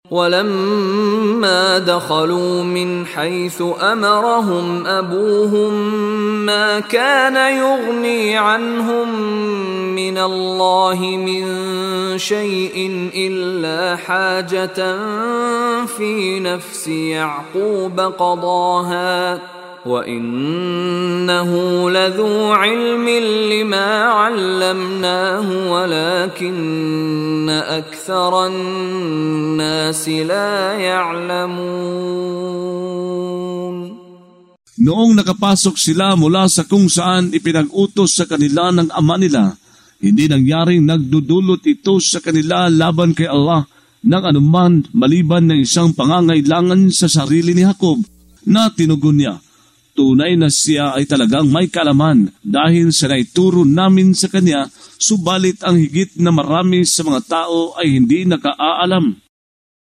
ولما دخلوا من حيث أمرهم أبوهم ما كان يغني عنهم من الله من شيء إلا حاجة في نفس يعقوب قضاها وإنه لذو علم لما علمناه ولكن أكثر الناس لا يعلمون. Noong nakapasok sila mula sa kung saan ipinag-utos sa kanila ng ama nila, hindi nangyaring nagdudulot ito sa kanila laban kay Allah ng anuman maliban ng isang pangangailangan sa sarili ni Jacob na tinugon niya. Tunay na siya ay talagang may kaalaman dahil sa naituro namin sa kanya, subalit ang higit na marami sa mga tao ay hindi nakaalam.